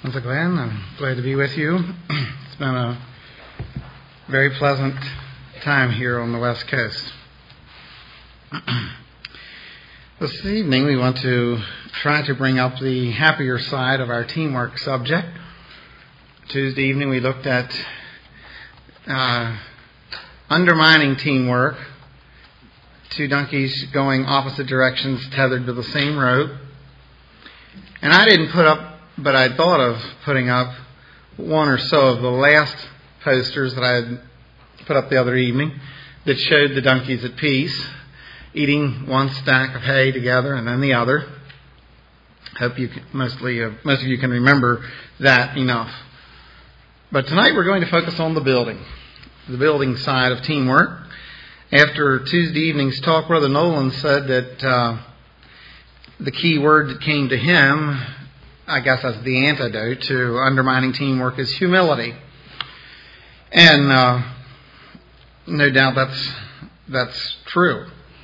Uncle Glenn, I'm glad to be with you. It's been a very pleasant time here on the West Coast. This evening we want to try to bring up the happier side of our teamwork subject. Tuesday evening we looked at undermining teamwork, two donkeys going opposite directions tethered to the same rope. And I didn't put up, but I thought of putting up one or so of the last posters that I had put up the other evening that showed the donkeys at peace, eating one stack of hay together and then the other. Hope most of you can remember that enough. But tonight we're going to focus on the building side of teamwork. After Tuesday evening's talk, Brother Nolan said that the key word that came to him, I guess as the antidote to undermining teamwork, is humility. And no doubt that's true.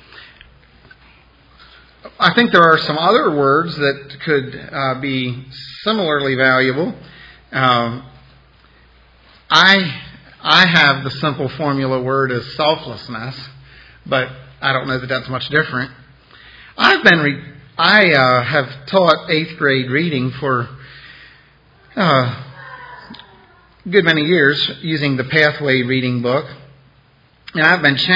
I think there are some other words that could be similarly valuable. I have the simple formula word as selflessness, but I don't know that that's much different. I have taught 8th grade reading for a good many years using the Pathway reading book. And I've been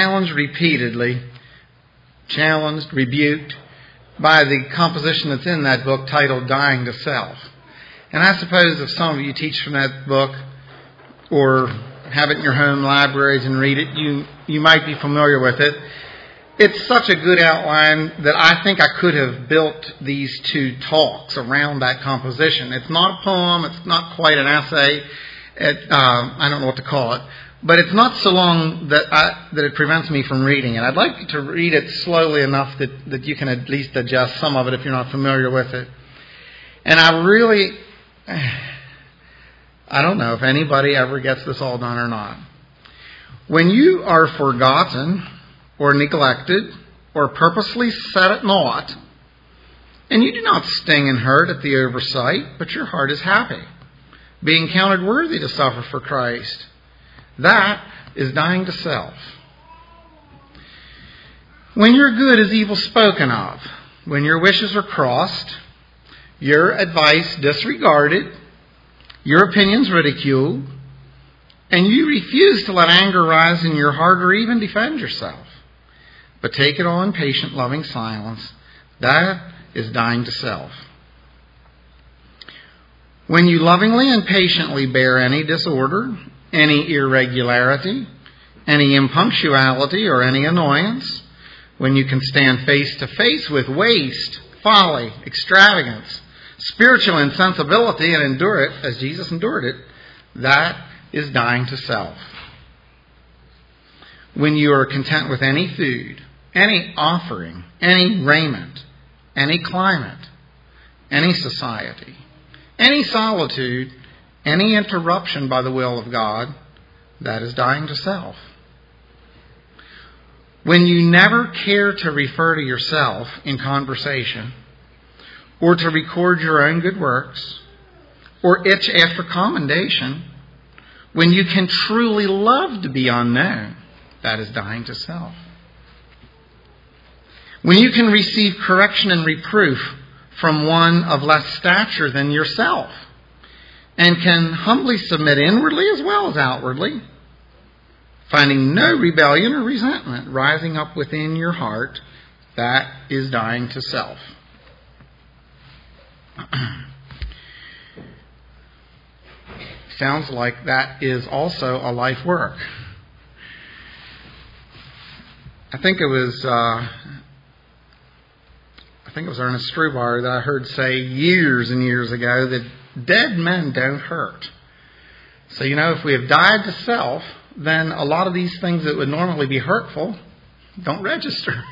rebuked by the composition that's in that book titled Dying to Self. And I suppose if some of you teach from that book or have it in your home libraries and read it, you might be familiar with it. It's such a good outline that I think I could have built these two talks around that composition. It's not a poem. It's not quite an essay. I don't know what to call it. But it's not so long that it prevents me from reading it. I'd like to read it slowly enough that you can at least adjust some of it if you're not familiar with it. And I don't know if anybody ever gets this all done or not. When you are forgotten or neglected, or purposely set at naught, and you do not sting and hurt at the oversight, but your heart is happy, being counted worthy to suffer for Christ. That is dying to self. When your good is evil spoken of, when your wishes are crossed, your advice disregarded, your opinions ridiculed, and you refuse to let anger rise in your heart or even defend yourself, but take it all in patient, loving silence, that is dying to self. When you lovingly and patiently bear any disorder, any irregularity, any impunctuality, or any annoyance, when you can stand face to face with waste, folly, extravagance, spiritual insensibility, and endure it as Jesus endured it, that is dying to self. When you are content with any food, any offering, any raiment, any climate, any society, any solitude, any interruption by the will of God, that is dying to self. When you never care to refer to yourself in conversation, or to record your own good works, or itch after commendation, when you can truly love to be unknown, that is dying to self. When you can receive correction and reproof from one of less stature than yourself, and can humbly submit inwardly as well as outwardly, finding no rebellion or resentment rising up within your heart, that is dying to self. Sounds like that is also a life work. I think it was Ernest Strubar that I heard say years and years ago that dead men don't hurt. So, if we have died to self, then a lot of these things that would normally be hurtful don't register.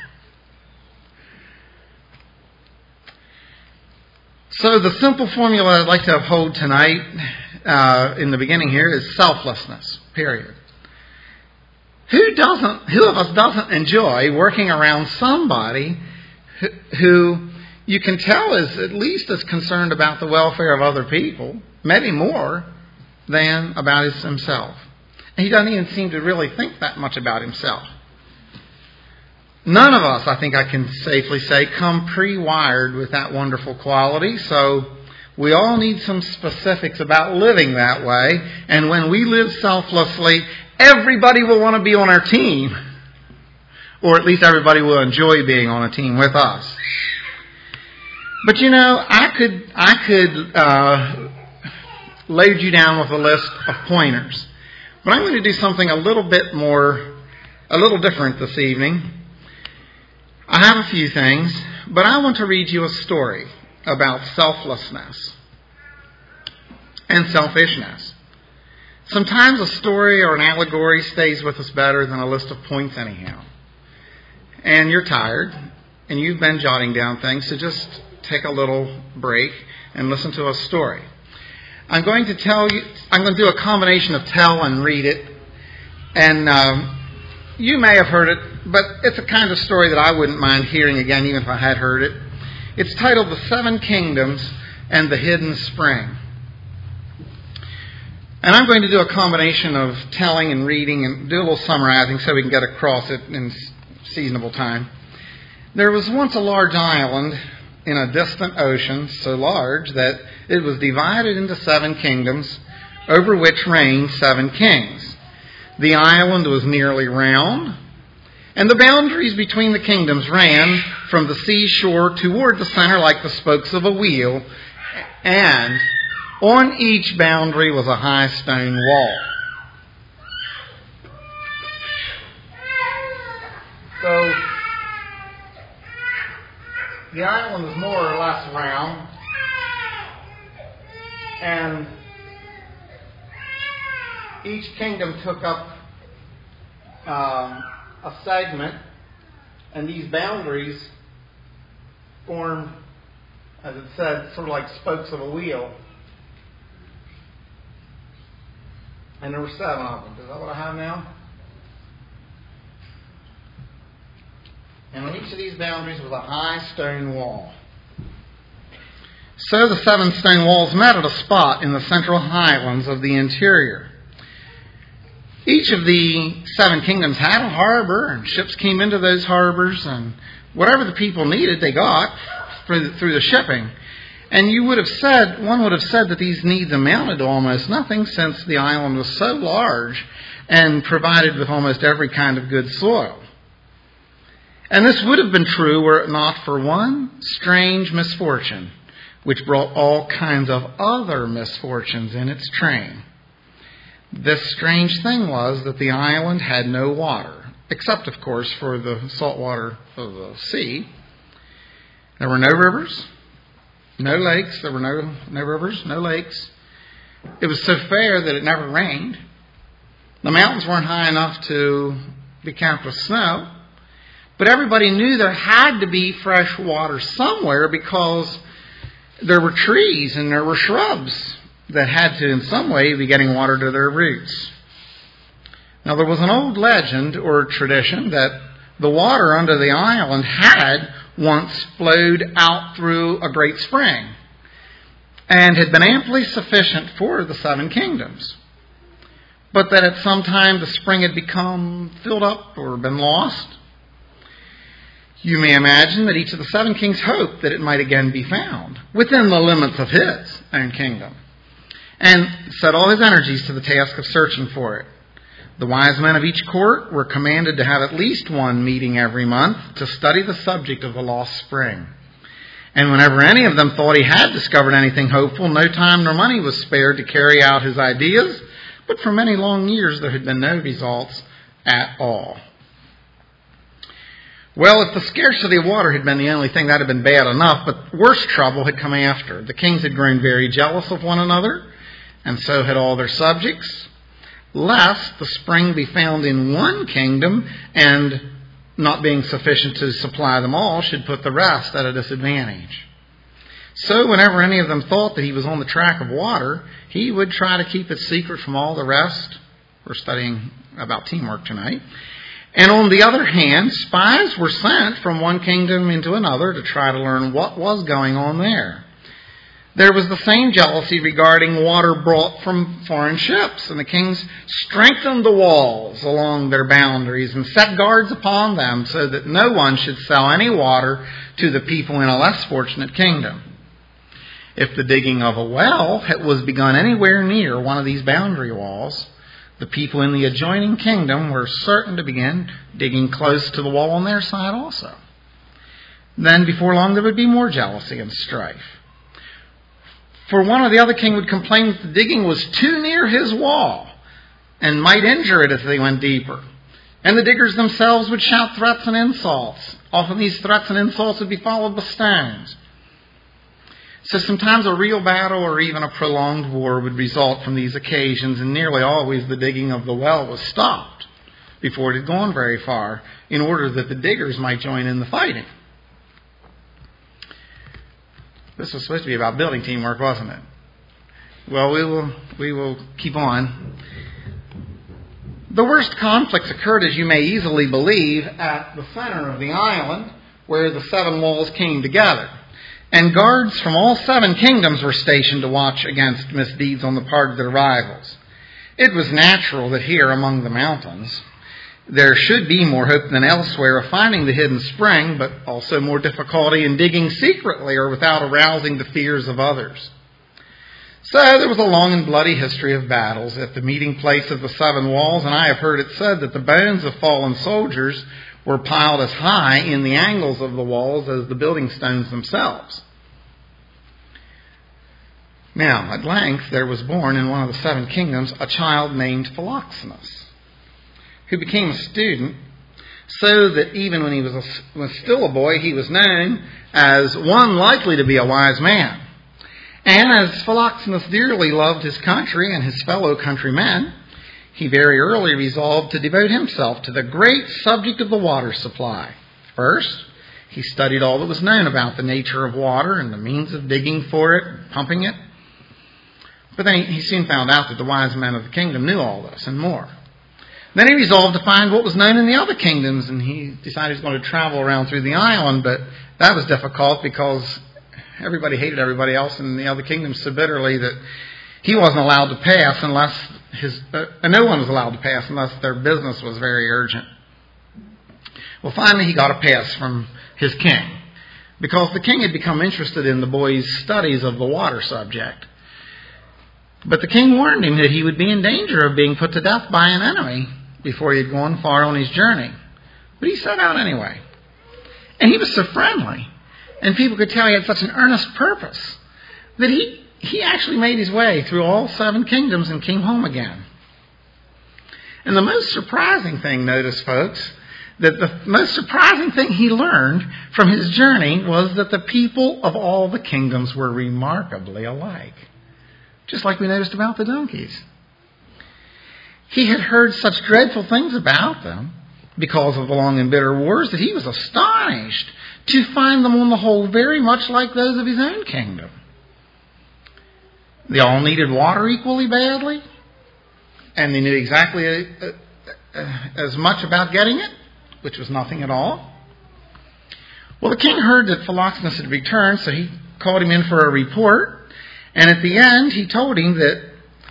So the simple formula I'd like to uphold tonight in the beginning here is selflessness, period. Who of us doesn't enjoy working around somebody who you can tell is at least as concerned about the welfare of other people, maybe more, than about himself. And he doesn't even seem to really think that much about himself. None of us, I think I can safely say, come pre-wired with that wonderful quality, so we all need some specifics about living that way. And when we live selflessly, everybody will want to be on our team. Or at least everybody will enjoy being on a team with us. But I could load you down with a list of pointers. But I'm going to do something a little different this evening. I have a few things, but I want to read you a story about selflessness and selfishness. Sometimes a story or an allegory stays with us better than a list of points anyhow. And you're tired, and you've been jotting down things, so just take a little break and listen to a story. I'm going to do a combination of tell and read it. And you may have heard it, but it's a kind of story that I wouldn't mind hearing again, even if I had heard it. It's titled The Seven Kingdoms and the Hidden Spring. And I'm going to do a combination of telling and reading and do a little summarizing so we can get across it in seasonable time. There was once a large island in a distant ocean, so large that it was divided into 7 kingdoms, over which reigned 7 kings. The island was nearly round, and the boundaries between the kingdoms ran from the seashore toward the center like the spokes of a wheel, and on each boundary was a high stone wall. So the island was more or less round, and each kingdom took up a segment, and these boundaries formed, as it said, sort of like spokes of a wheel. And there were 7 of them. Is that what I have now? And on each of these boundaries was a high stone wall. So the 7 stone walls met at a spot in the central highlands of the interior. Each of the 7 kingdoms had a harbor, and ships came into those harbors, and whatever the people needed, they got through the shipping. And one would have said that these needs amounted to almost nothing, since the island was so large and provided with almost every kind of good soil. And this would have been true were it not for one strange misfortune, which brought all kinds of other misfortunes in its train. This strange thing was that the island had no water, except, of course, for the salt water of the sea. There were no rivers, no lakes. There were no rivers, no lakes. It was so fair that it never rained. The mountains weren't high enough to be capped with snow. But everybody knew there had to be fresh water somewhere, because there were trees and there were shrubs that had to in some way be getting water to their roots. Now there was an old legend or tradition that the water under the island had once flowed out through a great spring and had been amply sufficient for the 7 kingdoms. But that at some time the spring had become filled up or been lost. You may imagine that each of the 7 kings hoped that it might again be found within the limits of his own kingdom, and set all his energies to the task of searching for it. The wise men of each court were commanded to have at least one meeting every month to study the subject of the lost spring. And whenever any of them thought he had discovered anything hopeful, no time nor money was spared to carry out his ideas, but for many long years there had been no results at all. Well, if the scarcity of water had been the only thing, that had been bad enough, but worse trouble had come after. The kings had grown very jealous of one another, and so had all their subjects, lest the spring be found in one kingdom, and not being sufficient to supply them all, should put the rest at a disadvantage. So whenever any of them thought that he was on the track of water, he would try to keep it secret from all the rest. We're studying about teamwork tonight. And on the other hand, spies were sent from one kingdom into another to try to learn what was going on there. There was the same jealousy regarding water brought from foreign ships, and the kings strengthened the walls along their boundaries and set guards upon them so that no one should sell any water to the people in a less fortunate kingdom. If the digging of a well was begun anywhere near one of these boundary walls, the people in the adjoining kingdom were certain to begin digging close to the wall on their side also. Then before long there would be more jealousy and strife. For one or the other king would complain that the digging was too near his wall and might injure it if they went deeper. And the diggers themselves would shout threats and insults. Often these threats and insults would be followed by stones. So sometimes a real battle or even a prolonged war would result from these occasions, and nearly always the digging of the well was stopped before it had gone very far in order that the diggers might join in the fighting. This was supposed to be about building teamwork, wasn't it? Well, we will keep on. The worst conflicts occurred, as you may easily believe, at the center of the island where the 7 walls came together. And guards from all 7 kingdoms were stationed to watch against misdeeds on the part of their rivals. It was natural that here among the mountains there should be more hope than elsewhere of finding the hidden spring, but also more difficulty in digging secretly or without arousing the fears of others. So there was a long and bloody history of battles at the meeting place of the 7 walls, and I have heard it said that the bones of fallen soldiers were piled as high in the angles of the walls as the building stones themselves. Now, at length, there was born in one of the 7 kingdoms a child named Philoxenus, who became a student, so that even when he was still a boy, he was known as one likely to be a wise man. And as Philoxenus dearly loved his country and his fellow countrymen, he very early resolved to devote himself to the great subject of the water supply. First, he studied all that was known about the nature of water and the means of digging for it and pumping it. But then he soon found out that the wise men of the kingdom knew all this and more. Then he resolved to find what was known in the other kingdoms, and he decided he was going to travel around through the island, but that was difficult because everybody hated everybody else in the other kingdoms so bitterly that he wasn't allowed to pass unless no one was allowed to pass unless their business was very urgent. Well, finally he got a pass from his king because the king had become interested in the boy's studies of the water subject. But the king warned him that he would be in danger of being put to death by an enemy before he had gone far on his journey. But he set out anyway. And he was so friendly, and people could tell he had such an earnest purpose, that he actually made his way through all 7 kingdoms and came home again. And the most surprising thing, notice folks, that the most surprising thing he learned from his journey was that the people of all the kingdoms were remarkably alike. Just like we noticed about the donkeys. He had heard such dreadful things about them because of the long and bitter wars that he was astonished to find them on the whole very much like those of his own kingdom. They all needed water equally badly, and they knew exactly as much about getting it, which was nothing at all. Well, the king heard that Philoxenus had returned, so he called him in for a report. And at the end, he told him that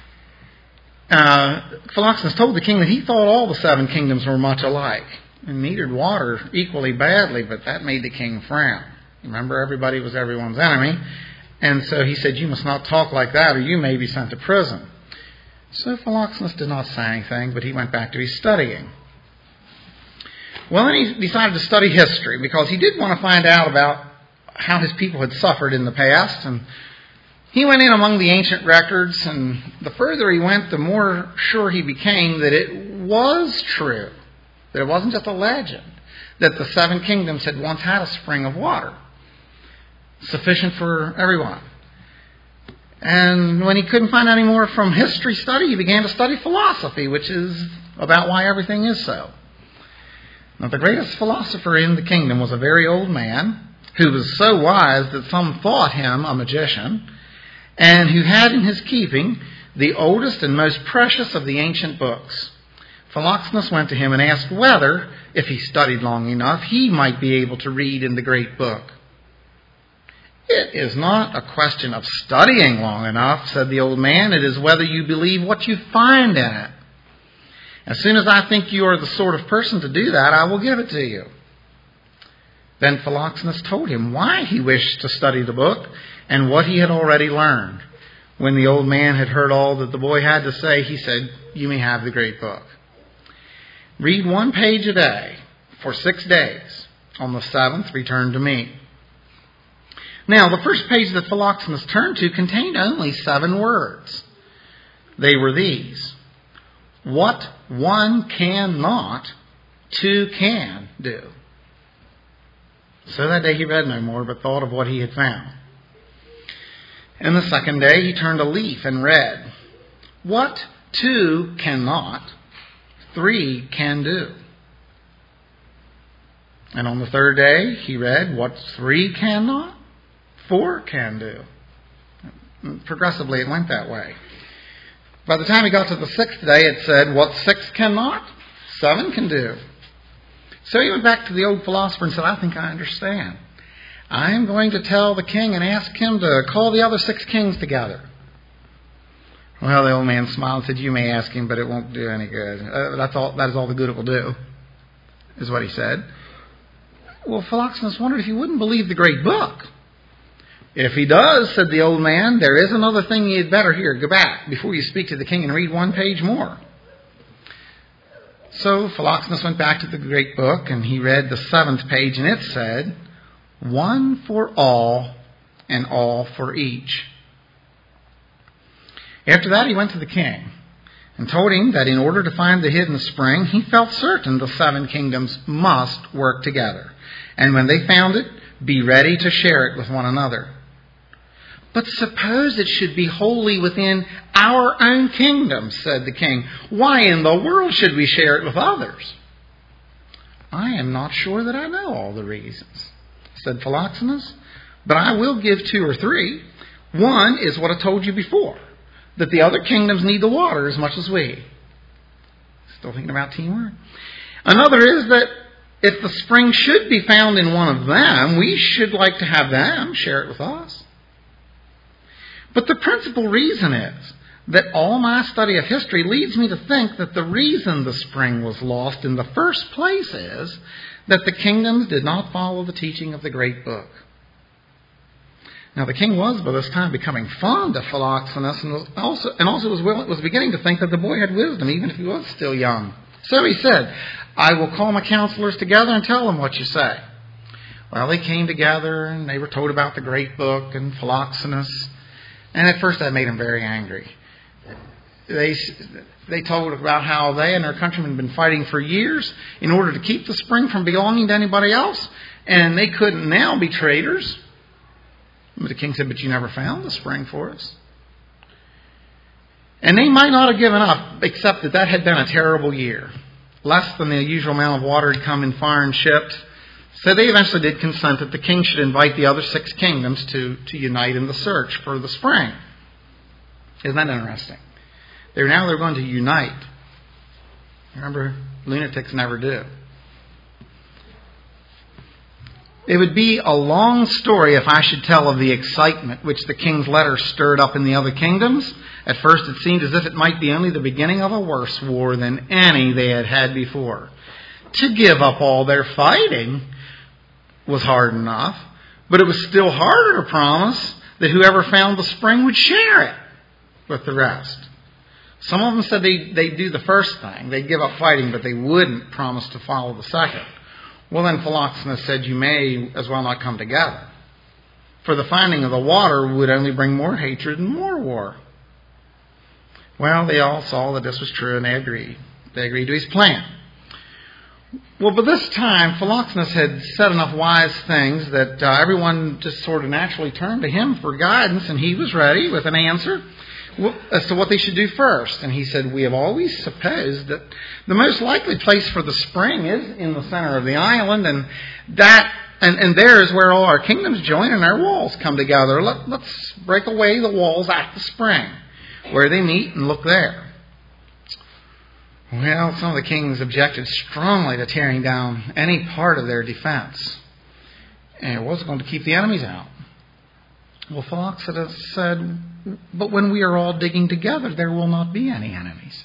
Philoxenus told the king that he thought all the 7 kingdoms were much alike and needed water equally badly, but that made the king frown. Remember, everybody was everyone's enemy. And so he said, "You must not talk like that or you may be sent to prison." So Philoxenus did not say anything, but he went back to his studying. Well, then he decided to study history because he did want to find out about how his people had suffered in the past. And he went in among the ancient records, and the further he went, the more sure he became that it was true, that it wasn't just a legend, that the 7 kingdoms had once had a spring of water, sufficient for everyone. And when he couldn't find any more from history study, he began to study philosophy, which is about why everything is so. Now, the greatest philosopher in the kingdom was a very old man who was so wise that some thought him a magician, and who had in his keeping the oldest and most precious of the ancient books. Philoxenus went to him and asked whether, if he studied long enough, he might be able to read in the great book. "It is not a question of studying long enough," said the old man. "It is whether you believe what you find in it. As soon as I think you are the sort of person to do that, I will give it to you." Then Philoxenus told him why he wished to study the book and what he had already learned. When the old man had heard all that the boy had to say, he said, "You may have the great book. Read 1 page a day for 6 days. On the 7th, return to me." Now, the first page that Philoxenus turned to contained only 7 words. They were these: "What 1 cannot, 2 can do." So that day he read no more, but thought of what he had found. And the second day he turned a leaf and read, "What 2 cannot, 3 can do." And on the third day he read, "What 3 cannot, 4 can do." Progressively it went that way. By the time he got to the 6th day, it said, "What 6 cannot, 7 can do." So he went back to the old philosopher and said, "I think I understand. I am going to tell the king and ask him to call the other 6 kings together." Well, the old man smiled and said, "You may ask him, but it won't do any good. That is all the good it will do," is what he said. Well, Philoxenus wondered if he wouldn't believe the great book. "If he does," said the old man, "there is another thing you had better hear. Go back before you speak to the king and read 1 page more." So Philoxenus went back to the great book and he read the 7th page, and it said, "One for all and all for each." After that he went to the king and told him that in order to find the hidden spring, he felt certain the 7 kingdoms must work together, and when they found it, be ready to share it with one another. "But suppose it should be wholly within our own kingdom," said the king. "Why in the world should we share it with others?" "I am not sure that I know all the reasons," said Philoxenus, "but I will give 2 or 3. One is what I told you before, that the other kingdoms need the water as much as we." Still thinking about teamwork? "Another is that if the spring should be found in one of them, we should like to have them share it with us. But the principal reason is that all my study of history leads me to think that the reason the spring was lost in the first place is that the kingdoms did not follow the teaching of the great book." Now the king was by this time becoming fond of Philoxenus and also was beginning to think that the boy had wisdom even if he was still young. So he said, "I will call my counselors together and tell them what you say." Well, they came together and they were told about the great book and Philoxenus. And at first that made him very angry. They told about how they and their countrymen had been fighting for years in order to keep the spring from belonging to anybody else. And they couldn't now be traitors. But the king said, "But you never found the spring for us." And they might not have given up, except that had been a terrible year. Less than the usual amount of water had come in foreign ships. So they eventually did consent that the king should invite the other 6 kingdoms to unite in the search for the spring. Isn't that interesting? They're going to unite. Remember, lunatics never do. It would be a long story if I should tell of the excitement which the king's letter stirred up in the other kingdoms. At first it seemed as if it might be only the beginning of a worse war than any they had had before. To give up all their fighting was hard enough, but it was still harder to promise that whoever found the spring would share it with the rest. Some of them said they'd do the first thing. They'd give up fighting, but they wouldn't promise to follow the second. Well, then Philoxenus said, "You may as well not come together. For the finding of the water would only bring more hatred and more war." Well, they all saw that this was true and they agreed. They agreed to his plan. Well, by this time, Philoxenus had said enough wise things that everyone just sort of naturally turned to him for guidance, and he was ready with an answer as to what they should do first. And he said, "We have always supposed that the most likely place for the spring is in the center of the island, and there is where all our kingdoms join and our walls come together. Let's break away the walls at the spring, where they meet, and look there." Well, some of the kings objected strongly to tearing down any part of their defense. And it was going to keep the enemies out. Well, Philoxenus said, but when we are all digging together, there will not be any enemies.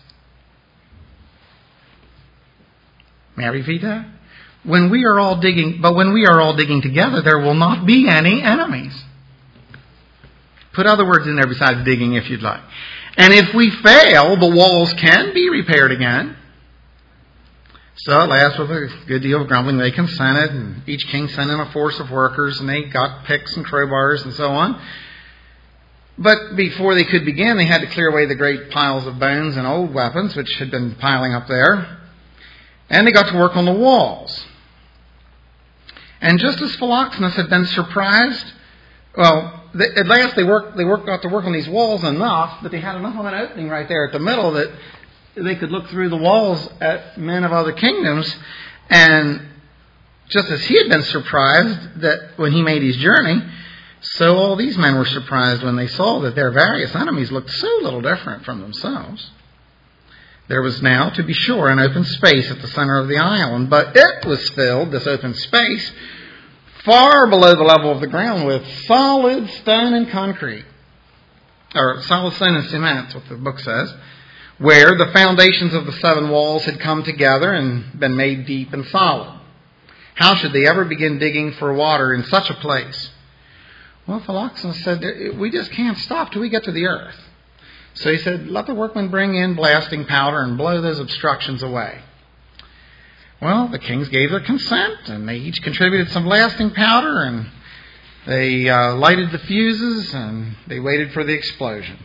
May I repeat that? When we are all digging together, there will not be any enemies. Put other words in there besides digging if you'd like. And if we fail, the walls can be repaired again. So at last, with a good deal of grumbling, they consented, and each king sent in a force of workers, and they got picks and crowbars and so on. But before they could begin, they had to clear away the great piles of bones and old weapons which had been piling up there. And they got to work on the walls. And just as Philoxenus had been surprised, at last they got to work on these walls enough that they had enough of an opening right there at the middle that they could look through the walls at men of other kingdoms. And just as he had been surprised that when he made his journey, so all these men were surprised when they saw that their various enemies looked so little different from themselves. There was now, to be sure, an open space at the center of the island, but it was filled, this open space, far below the level of the ground with solid stone and concrete. Or solid stone and cement, that's what the book says, where the foundations of the 7 walls had come together and been made deep and solid. How should they ever begin digging for water in such a place? Well, Philoxenus said, we just can't stop till we get to the earth. So he said, let the workmen bring in blasting powder and blow those obstructions away. Well, the kings gave their consent, and they each contributed some blasting powder, and they lighted the fuses, and they waited for the explosion.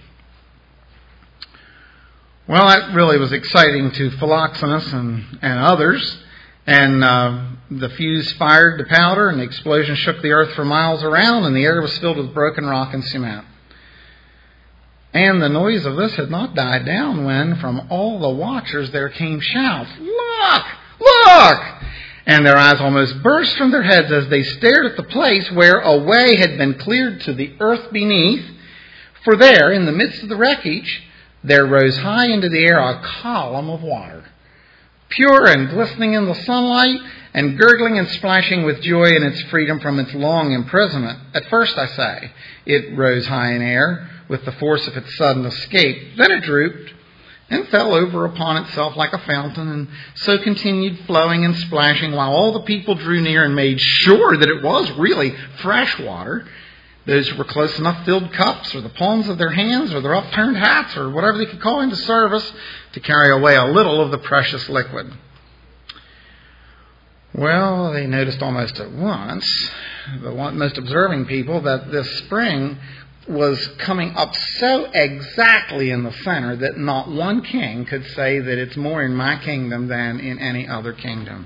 Well, that really was exciting to Philoxenus and others. And the fuse fired the powder, and the explosion shook the earth for miles around, and the air was filled with broken rock and cement. And the noise of this had not died down when, from all the watchers, there came shouts, "Look! Look!" And their eyes almost burst from their heads as they stared at the place where a way had been cleared to the earth beneath. For there, in the midst of the wreckage, there rose high into the air a column of water, pure and glistening in the sunlight, and gurgling and splashing with joy in its freedom from its long imprisonment. At first, I say, it rose high in air with the force of its sudden escape. Then it drooped and fell over upon itself like a fountain, and so continued flowing and splashing while all the people drew near and made sure that it was really fresh water. Those who were close enough filled cups or the palms of their hands or their upturned hats or whatever they could call into service to carry away a little of the precious liquid. Well, they noticed almost at once, the most observing people, that this spring was coming up so exactly in the center that not one king could say that it's more in my kingdom than in any other kingdom.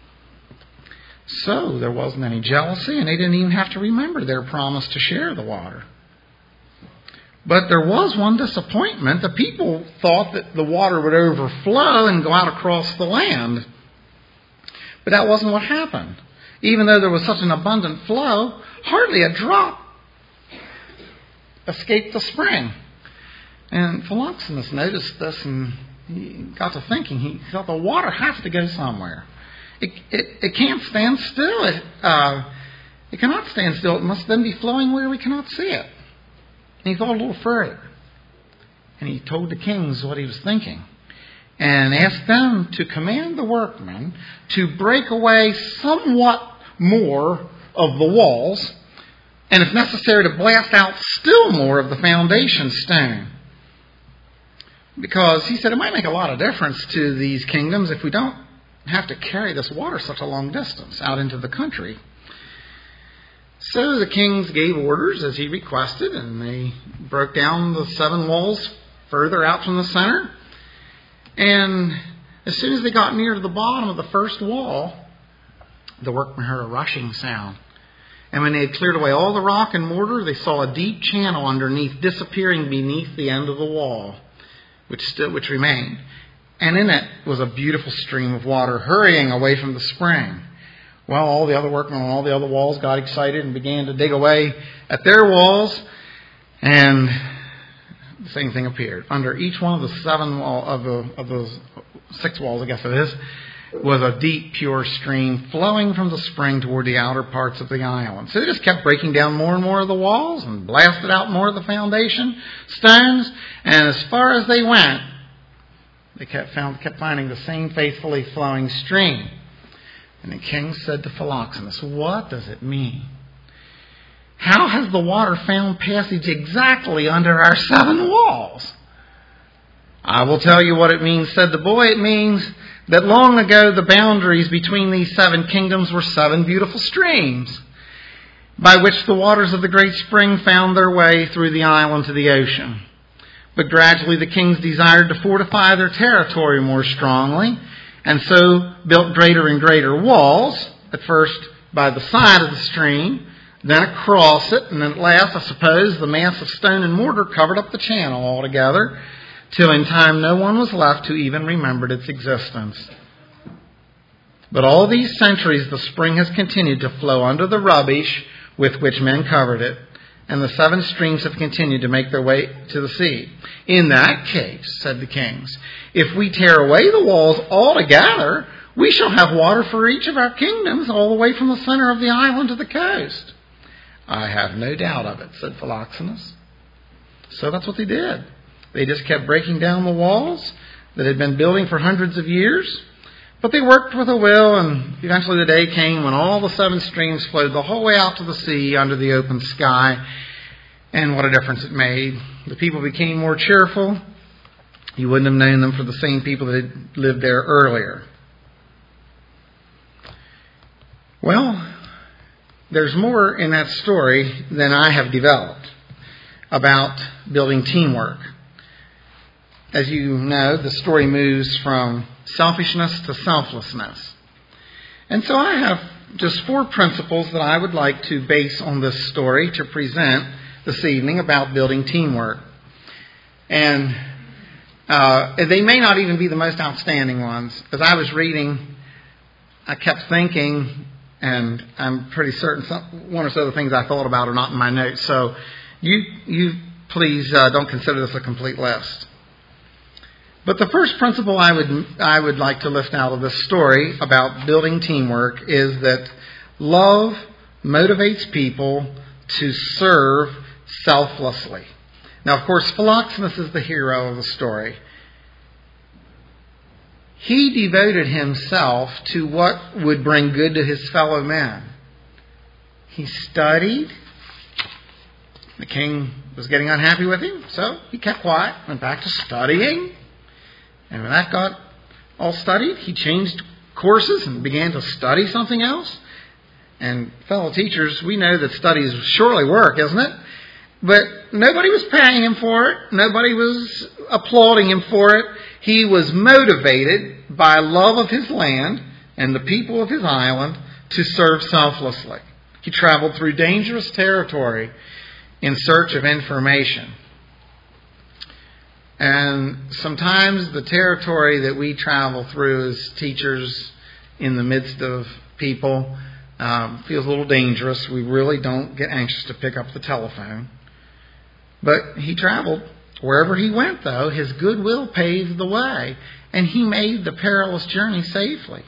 So there wasn't any jealousy, and they didn't even have to remember their promise to share the water. But there was one disappointment. The people thought that the water would overflow and go out across the land. But that wasn't what happened. Even though there was such an abundant flow, hardly a drop escaped the spring. And Philoxenus noticed this, and he got to thinking. He thought the water has to go somewhere. It can't stand still. It cannot stand still. It must then be flowing where we cannot see it. And he thought a little further. And he told the kings what he was thinking. And asked them to command the workmen to break away somewhat more of the walls, and if necessary to blast out still more of the foundation stone. Because he said it might make a lot of difference to these kingdoms if we don't have to carry this water such a long distance out into the country. So the kings gave orders as he requested, and they broke down the 7 walls further out from the center. And as soon as they got near to the bottom of the first wall, the workmen heard a rushing sound. And when they had cleared away all the rock and mortar, they saw a deep channel underneath, disappearing beneath the end of the wall, which remained. And in it was a beautiful stream of water hurrying away from the spring. Well, all the other workmen on all the other walls got excited and began to dig away at their walls. And the same thing appeared. Under each one of the of those 6 walls, I guess it is, was a deep, pure stream flowing from the spring toward the outer parts of the island. So they just kept breaking down more and more of the walls and blasted out more of the foundation stones. And as far as they went, they kept finding the same faithfully flowing stream. And the king said to Philoxenus, "What does it mean? How has the water found passage exactly under our 7 walls?" "I will tell you what it means," said the boy. "It means that long ago the boundaries between these 7 kingdoms were 7 beautiful streams, by which the waters of the great spring found their way through the island to the ocean. But gradually the kings desired to fortify their territory more strongly, and so built greater and greater walls, at first by the side of the stream, then across it, and then at last, I suppose, the mass of stone and mortar covered up the channel altogether, till in time no one was left who even remembered its existence. But all these centuries the spring has continued to flow under the rubbish with which men covered it, and the 7 streams have continued to make their way to the sea." "In that case," said the kings, "if we tear away the walls altogether, we shall have water for each of our kingdoms all the way from the center of the island to the coast." "I have no doubt of it," said Philoxenus. So that's what they did. They just kept breaking down the walls that had been building for hundreds of years. But they worked with a will, and eventually the day came when all the 7 streams flowed the whole way out to the sea under the open sky. And what a difference it made. The people became more cheerful. You wouldn't have known them for the same people that had lived there earlier. Well, there's more in that story than I have developed about building teamwork. As you know, the story moves from selfishness to selflessness. And so I have just 4 principles that I would like to base on this story to present this evening about building teamwork. And they may not even be the most outstanding ones. As I was reading, I kept thinking, and I'm pretty certain one or so of the things I thought about are not in my notes. So you please don't consider this a complete list. But the first principle I would like to lift out of this story about building teamwork is that love motivates people to serve selflessly. Now, of course, Philoxenus is the hero of the story. He devoted himself to what would bring good to his fellow men. He studied. The king was getting unhappy with him, so he kept quiet, went back to studying. And when that got all studied, he changed courses and began to study something else. And fellow teachers, we know that studies surely work, isn't it? But nobody was paying him for it. Nobody was applauding him for it. He was motivated by love of his land and the people of his island to serve selflessly. He traveled through dangerous territory in search of information. And sometimes the territory that we travel through as teachers in the midst of people feels a little dangerous. We really don't get anxious to pick up the telephone. But he traveled. Wherever he went, though, his goodwill paved the way, and he made the perilous journey safely.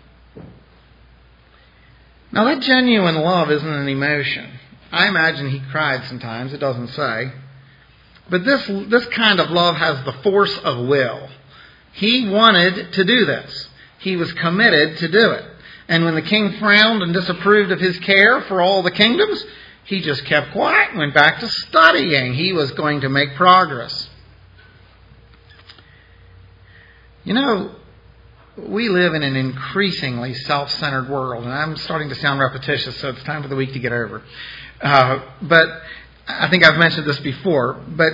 Now, that genuine love isn't an emotion. I imagine he cried sometimes. It doesn't say. But this kind of love has the force of will. He wanted to do this. He was committed to do it. And when the king frowned and disapproved of his care for all the kingdoms, he just kept quiet and went back to studying. He was going to make progress. You know, we live in an increasingly self-centered world. And I'm starting to sound repetitious, so it's time for the week to get over. But I think I've mentioned this before, but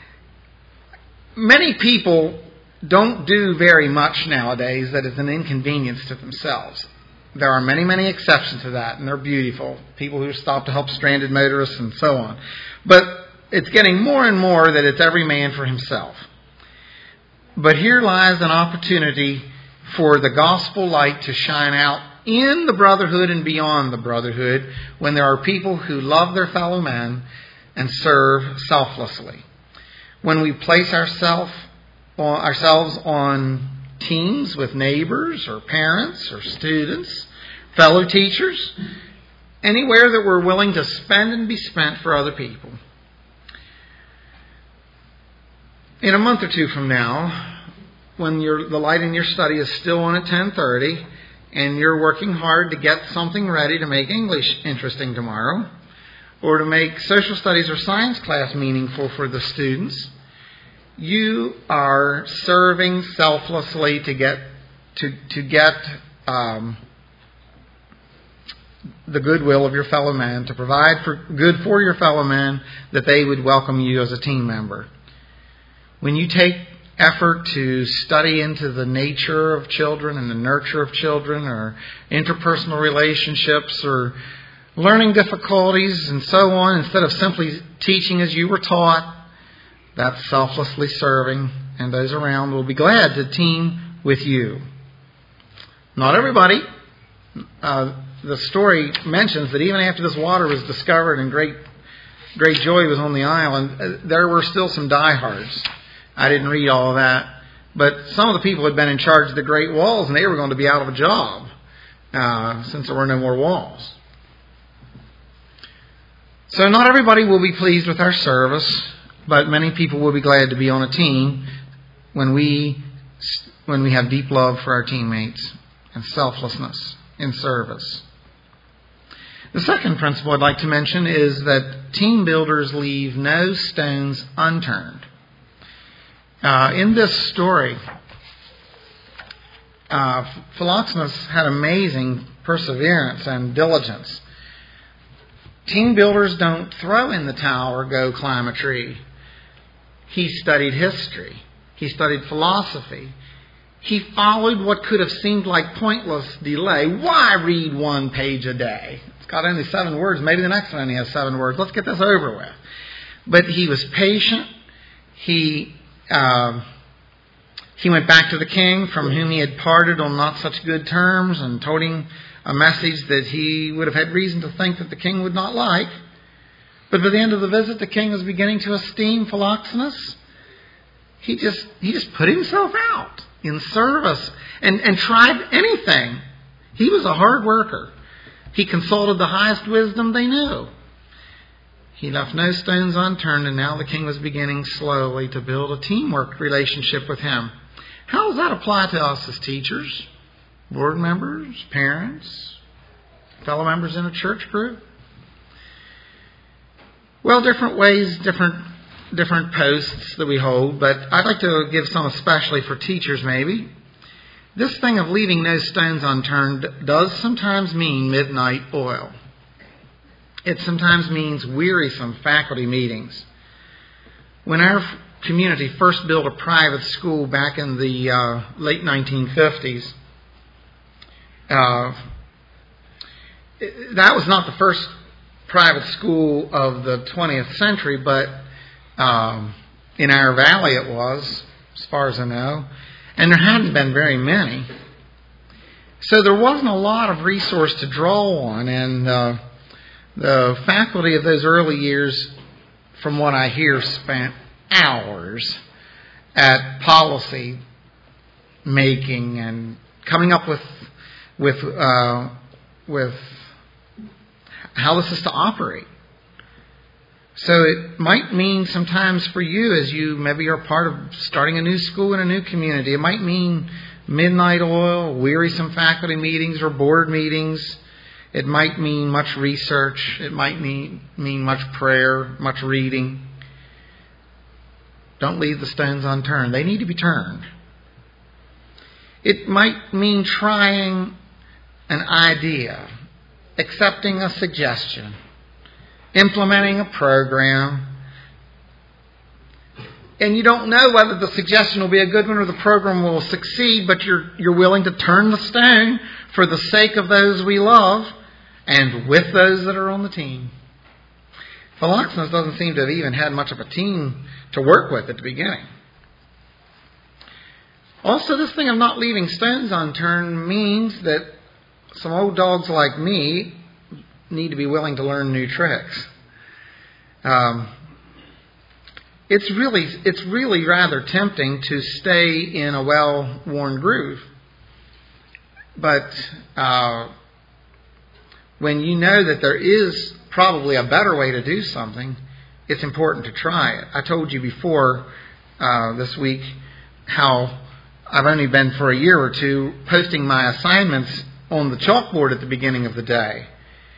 many people don't do very much nowadays that is an inconvenience to themselves. There are many, many exceptions to that, and they're beautiful. People who stop to help stranded motorists and so on. But it's getting more and more that it's every man for himself. But here lies an opportunity for the gospel light to shine out in the brotherhood and beyond the brotherhood when there are people who love their fellow men and serve selflessly. when we place ourselves on teams with neighbors or parents or students, fellow teachers, anywhere that we're willing to spend and be spent for other people. In a month or two from now, when the light in your study is still on at 10:30 and you're working hard to get something ready to make English interesting tomorrow, or to make social studies or science class meaningful for the students, you are serving selflessly to get the goodwill of your fellow man, to provide good for your fellow man, that they would welcome you as a team member. When you take effort to study into the nature of children and the nurture of children, or interpersonal relationships, or learning difficulties and so on, instead of simply teaching as you were taught, that's selflessly serving, and those around will be glad to team with you. Not everybody. The story mentions that even after this water was discovered and great joy was on the island, there were still some diehards. I didn't read all of that. But some of the people had been in charge of the Great Walls, and they were going to be out of a job since there were no more walls. So not everybody will be pleased with our service, but many people will be glad to be on a team when we have deep love for our teammates and selflessness in service. The second principle I'd like to mention is that team builders leave no stones unturned. In this story, Philoxenus had amazing perseverance and diligence. Team builders don't throw in the towel or go climb a tree. He studied history. He studied philosophy. He followed what could have seemed like pointless delay. Why read one page a day? It's got only 7 words. Maybe the next one only has 7 words. Let's get this over with. But he was patient. He went back to the king, from whom he had parted on not such good terms, and told him a message that he would have had reason to think that the king would not like. But by the end of the visit, the king was beginning to esteem Philoxenus. He just put himself out in service and tried anything. He was a hard worker. He consulted the highest wisdom they knew. He left no stones unturned, and now the king was beginning slowly to build a teamwork relationship with him. How does that apply to us as teachers, board members, parents, fellow members in a church group? Well, different ways, different posts that we hold, but I'd like to give some especially for teachers maybe. This thing of leaving no stones unturned does sometimes mean midnight oil. It sometimes means wearisome faculty meetings. When our community first built a private school back in the late 1950s, that was not the first private school of the 20th century, but in our valley it was, as far as I know, and there hadn't been very many. So there wasn't a lot of resource to draw on, and the faculty of those early years, from what I hear, spent hours at policy making and coming up with how this is to operate. So it might mean sometimes for you, as you maybe are part of starting a new school in a new community, it might mean midnight oil, wearisome faculty meetings or board meetings. It might mean much research. It might mean much prayer, much reading. Don't leave the stones unturned. They need to be turned. It might mean trying an idea, accepting a suggestion, implementing a program. And you don't know whether the suggestion will be a good one or the program will succeed, but you're willing to turn the stone for the sake of those we love and with those that are on the team. Philoxenus doesn't seem to have even had much of a team to work with at the beginning. Also, this thing of not leaving stones unturned means that some old dogs like me need to be willing to learn new tricks. it's really rather tempting to stay in a well-worn groove. But when you know that there is probably a better way to do something, it's important to try it. I told you before this week how I've only been for a year or two posting my assignments on the chalkboard at the beginning of the day.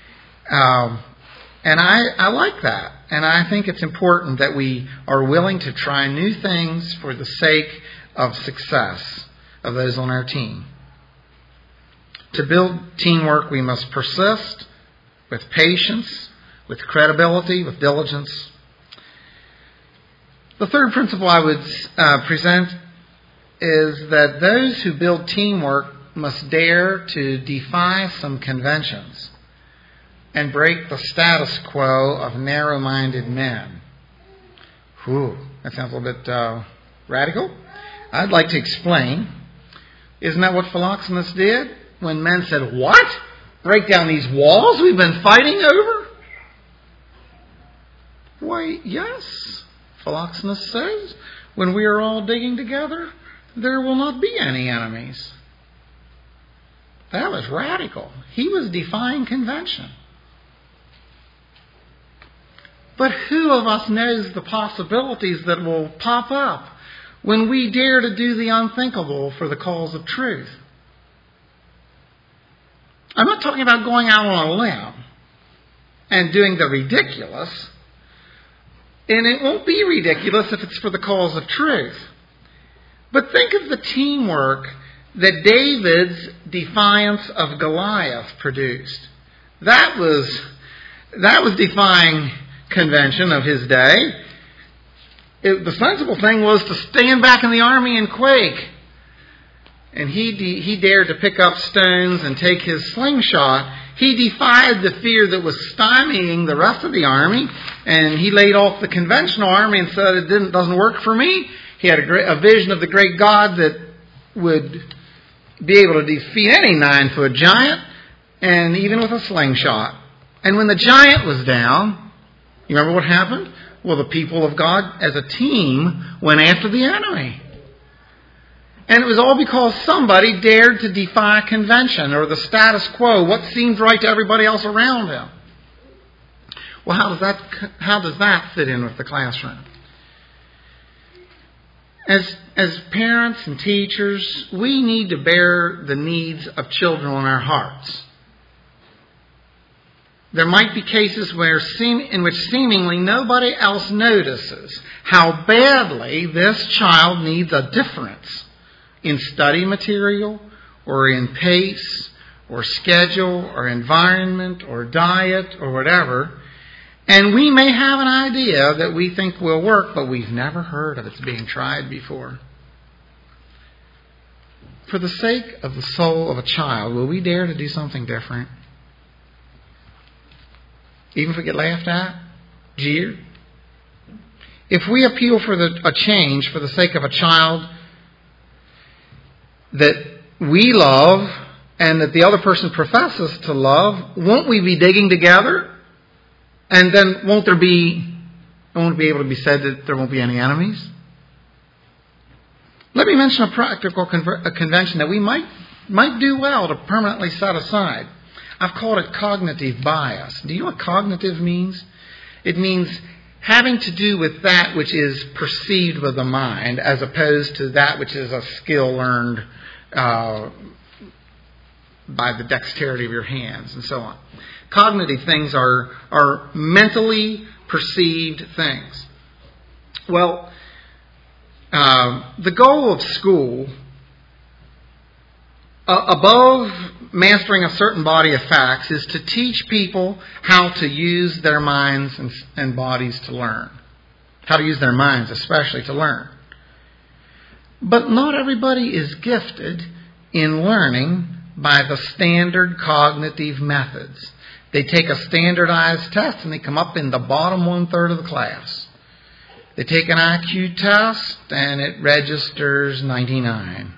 And I like that. And I think it's important that we are willing to try new things for the sake of success of those on our team. To build teamwork, we must persist with patience, with credibility, with diligence. The third principle I would present is that those who build teamwork must dare to defy some conventions and break the status quo of narrow-minded men. Whew, that sounds a little bit radical. I'd like to explain. Isn't that what Philoxenus did when men said, "What? Break down these walls we've been fighting over?" Why, yes, Philoxenus says, when we are all digging together, there will not be any enemies. That was radical. He was defying convention. But who of us knows the possibilities that will pop up when we dare to do the unthinkable for the cause of truth? I'm not talking about going out on a limb and doing the ridiculous. And it won't be ridiculous if it's for the cause of truth. But think of the teamwork that David's defiance of Goliath produced. That was defying convention of his day. The sensible thing was to stand back in the army and quake. And he dared to pick up stones and take his slingshot. He defied the fear that was stymieing the rest of the army, and he laid off the conventional army and said, "It doesn't work for me." He had a vision of the great God that would be able to defeat any 9-foot giant, and even with a slingshot. And when the giant was down, you remember what happened? Well, the people of God as a team went after the enemy. And it was all because somebody dared to defy convention or the status quo, what seemed right to everybody else around him. Well, how does that fit in with the classroom? As parents and teachers, we need to bear the needs of children on our hearts. There might be cases in which seemingly nobody else notices how badly this child needs a difference in study material, or in pace, or schedule, or environment, or diet, or whatever. And we may have an idea that we think will work, but we've never heard of it being tried before. For the sake of the soul of a child, will we dare to do something different? Even if we get laughed at, jeered? If we appeal for a change for the sake of a child that we love and that the other person professes to love, won't we be digging together? And then won't it be able to be said that there won't be any enemies? Let me mention a practical convention that we might do well to permanently set aside. I've called it cognitive bias. Do you know what cognitive means? It means having to do with that which is perceived with the mind as opposed to that which is a skill learned by the dexterity of your hands and so on. Cognitive things are mentally perceived things. Well, the goal of school, above mastering a certain body of facts, is to teach people how to use their minds and bodies to learn. How to use their minds especially to learn. But not everybody is gifted in learning by the standard cognitive methods. They take a standardized test and they come up in the bottom 1/3 of the class. They take an IQ test and it registers 99.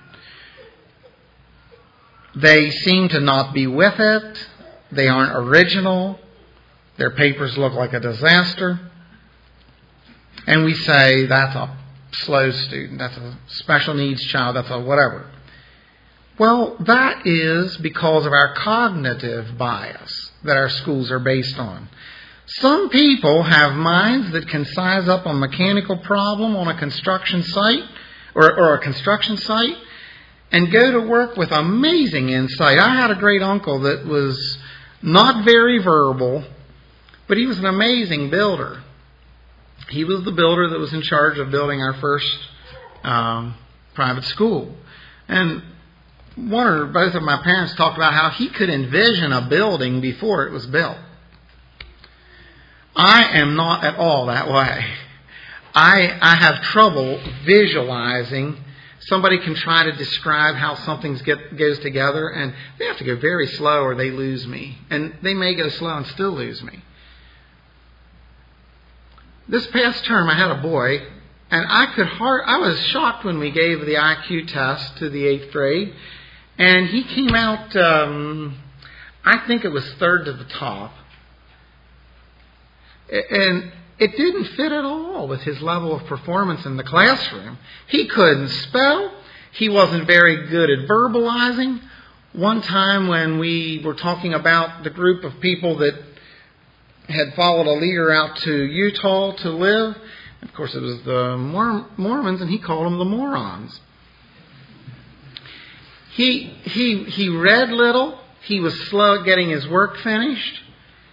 They seem to not be with it. They aren't original. Their papers look like a disaster. And we say that's a slow student, that's a special needs child, that's a whatever. Well, that is because of our cognitive bias that our schools are based on. Some people have minds that can size up a mechanical problem on a construction site or a construction site and go to work with amazing insight. I had a great uncle that was not very verbal, but he was an amazing builder. He was the builder that was in charge of building our first private school. And one or both of my parents talked about how he could envision a building before it was built. I am not at all that way. I have trouble visualizing. Somebody can try to describe how something goes together, and they have to go very slow or they lose me. And they may go slow and still lose me. This past term I had a boy, and I was shocked when we gave the IQ test to the 8th grade, and he came out, I think it was third to the top. And it didn't fit at all with his level of performance in the classroom. He couldn't spell. He wasn't very good at verbalizing. One time when we were talking about the group of people that had followed a leader out to Utah to live, of course it was the Mormons, and he called them the morons. He read little. He was slow at getting his work finished.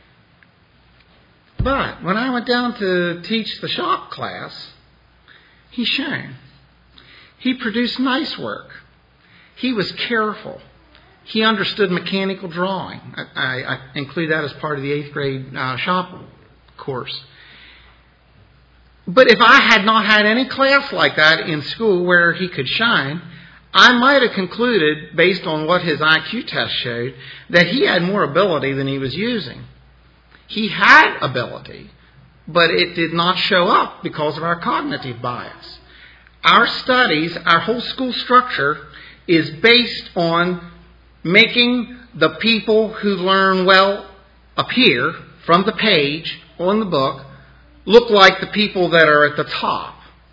But when I went down to teach the shop class, he shone. He produced nice work. He was careful. He understood mechanical drawing. I include that as part of the 8th grade shop course. But if I had not had any class like that in school where he could shine, I might have concluded, based on what his IQ test showed, that he had more ability than he was using. He had ability, but it did not show up because of our cognitive bias. Our studies, our whole school structure is based on making the people who learn well appear from the page on the book look like the people that are at the top.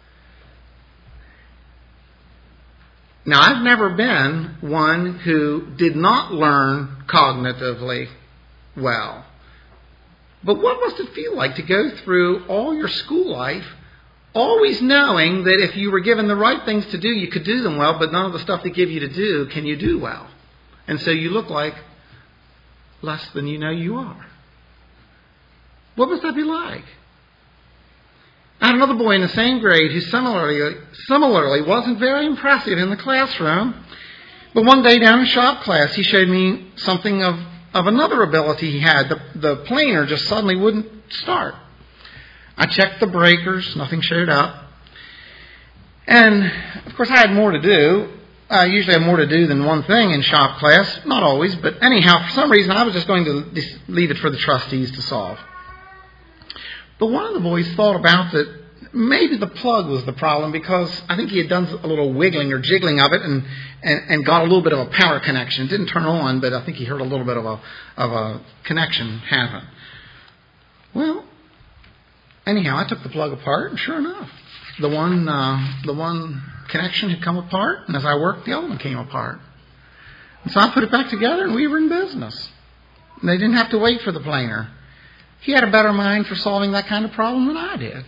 Now, I've never been one who did not learn cognitively well. But what must it feel like to go through all your school life always knowing that if you were given the right things to do, you could do them well, but none of the stuff they give you to do can you do well? And so you look like less than you know you are. What must that be like? I had another boy in the same grade who similarly wasn't very impressive in the classroom. But one day down in shop class, he showed me something of another ability he had. The planer just suddenly wouldn't start. I checked the breakers. Nothing showed up. And, of course, I had more to do. I usually have more to do than one thing in shop class. Not always, but anyhow, for some reason, I was just going to leave it for the trustees to solve. But one of the boys thought about that maybe the plug was the problem, because I think he had done a little wiggling or jiggling of it and got a little bit of a power connection. It didn't turn on, but I think he heard a little bit of a connection happen. Well, anyhow, I took the plug apart, and sure enough, the one connection had come apart, and as I worked, the other one came apart. And so I put it back together, and we were in business. And they didn't have to wait for the planer. He had a better mind for solving that kind of problem than I did.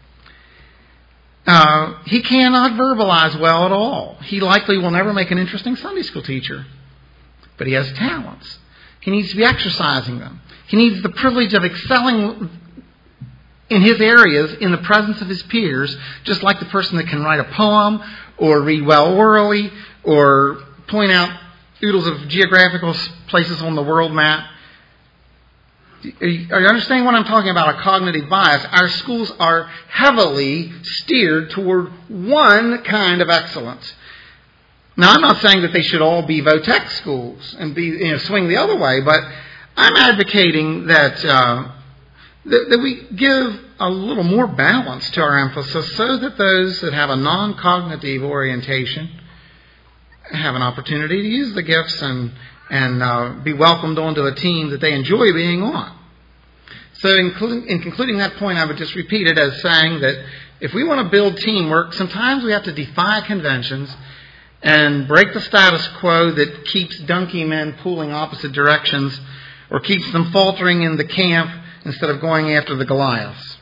He cannot verbalize well at all. He likely will never make an interesting Sunday school teacher. But he has talents. He needs to be exercising them. He needs the privilege of excelling in his areas in the presence of his peers, just like the person that can write a poem or read well orally or point out oodles of geographical places on the world map. Are you understanding what I'm talking about, a cognitive bias? Our schools are heavily steered toward one kind of excellence. Now, I'm not saying that they should all be Votech schools and be swing the other way, but I'm advocating that we give a little more balance to our emphasis so that those that have a non-cognitive orientation have an opportunity to use the gifts and be welcomed onto a team that they enjoy being on. So in concluding that point, I would just repeat it as saying that if we want to build teamwork, sometimes we have to defy conventions and break the status quo that keeps donkey men pulling opposite directions or keeps them faltering in the camp instead of going after the Goliaths.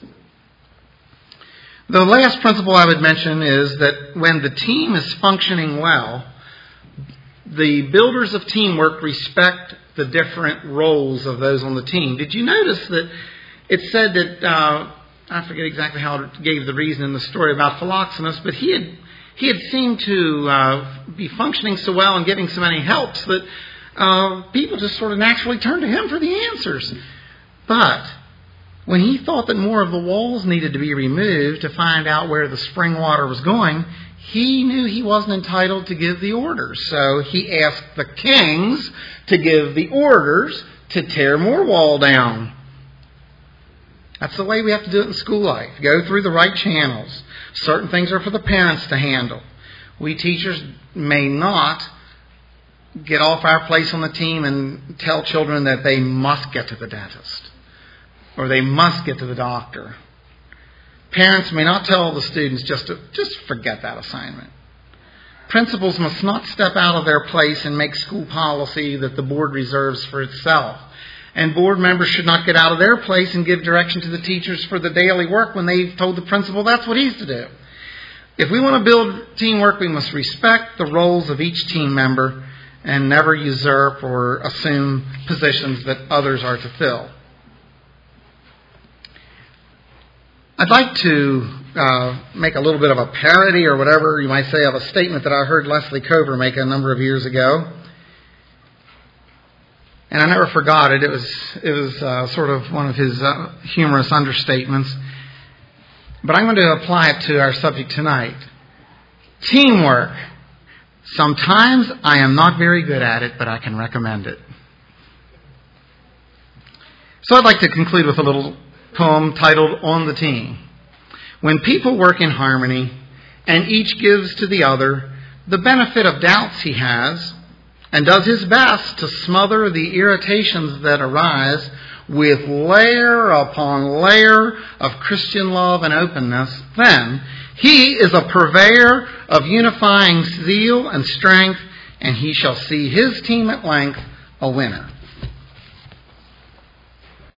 The last principle I would mention is that when the team is functioning well, the builders of teamwork respect the different roles of those on the team. Did you notice that it said that, I forget exactly how it gave the reason in the story about Philoxenus, but he had seemed to be functioning so well and giving so many helps that people just sort of naturally turned to him for the answers. But when he thought that more of the walls needed to be removed to find out where the spring water was going, he knew he wasn't entitled to give the orders. So he asked the kings to give the orders to tear more wall down. That's the way we have to do it in school life. Go through the right channels. Certain things are for the parents to handle. We teachers may not get off our place on the team and tell children that they must get to the dentist or they must get to the doctor. Parents may not tell the students just forget that assignment. Principals must not step out of their place and make school policy that the board reserves for itself. And board members should not get out of their place and give direction to the teachers for the daily work when they've told the principal that's what he's to do. If we want to build teamwork, we must respect the roles of each team member and never usurp or assume positions that others are to fill. I'd like to make a little bit of a parody or whatever you might say of a statement that I heard Leslie Cover make a number of years ago. And I never forgot it. It was sort of one of his humorous understatements. But I'm going to apply it to our subject tonight. Teamwork. Sometimes I am not very good at it, but I can recommend it. So I'd like to conclude with a little poem titled On the Team. When people work in harmony and each gives to the other the benefit of doubts he has and does his best to smother the irritations that arise with layer upon layer of Christian love and openness, then he is a purveyor of unifying zeal and strength, and he shall see his team at length a winner.